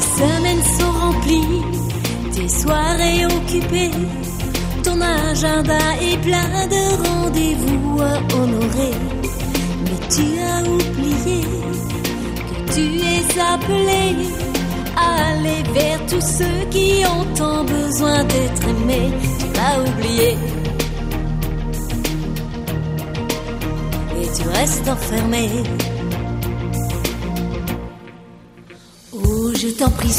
semaines sont remplies, tes soirées occupées, ton agenda est plein de rendez-vous à honorer. Mais tu as oublié que tu es appelé à aller vers tous ceux qui ont tant besoin d'être aimés. Tu l'as oublié et tu restes enfermé. Oh, je t'en prie,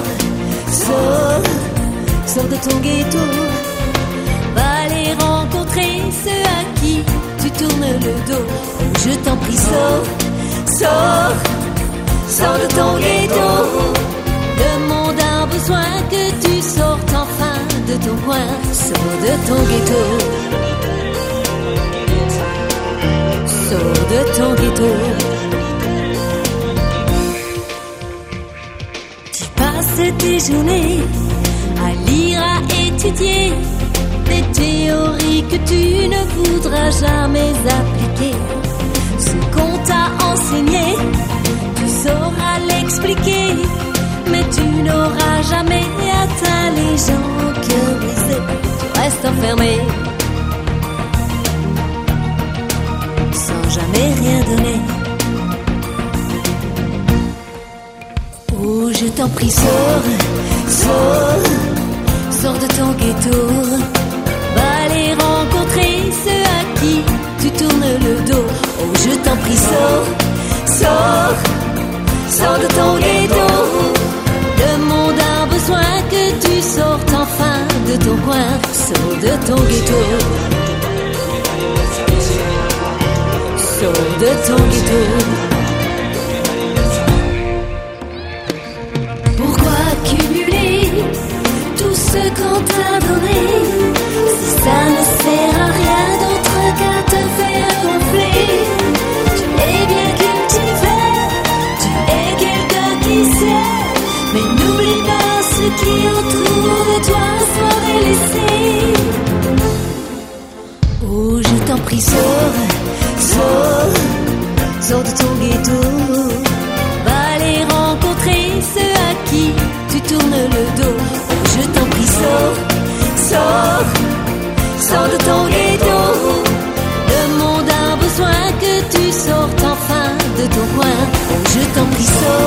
sors de ton ghetto. Va aller rencontrer ceux à qui tu tournes le dos. Oh, je t'en prie, sors de ton ghetto. Le monde a besoin que tu sortes enfin de ton coin. Sors de ton ghetto. Sors de ton ghetto. Tu passes tes journées à lire, à étudier des théories que tu ne voudras jamais appliquer. Ce qu'on t'a enseigné, tu sauras l'expliquer, mais tu n'auras jamais atteint les gens cœur brisé. Tu restes enfermé, sans jamais rien donner. Oh, je t'en prie, sors de ton ghetto. Va aller rencontrer ceux à qui tu tournes le dos. Oh, je t'en prie, sors de ton ghetto. Le monde a besoin que tu sortes enfin de ton coin. Sors de ton ghetto. Sors de ton ghetto. Pourquoi cumuler tout ce qu'on t'a donné si ça ne sert à rien d'autre qu'à te faire gonfler? Tu es bien cultivé, tu es quelqu'un qui sait, mais n'oublie pas ceux qui autour de toi sont délaissés. Oh, je t'en prie, sors de ton ghetto. Va aller rencontrer ceux à qui tu tournes le dos. Oh, je t'en prie, sors de ton ghetto. Le monde a besoin que tu sortes enfin de ton coin. Oh, je t'en prie,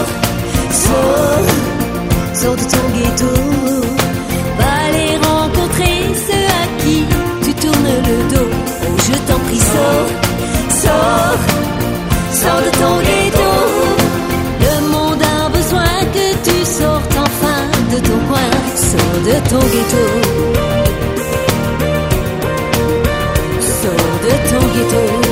sors de ton ghetto. Va aller rencontrer ceux à qui tu tournes le dos. Oh, je t'en prie, sors de ton ghetto. Le monde a besoin que tu sortes enfin de ton coin. Sors de ton ghetto. Sors de ton ghetto.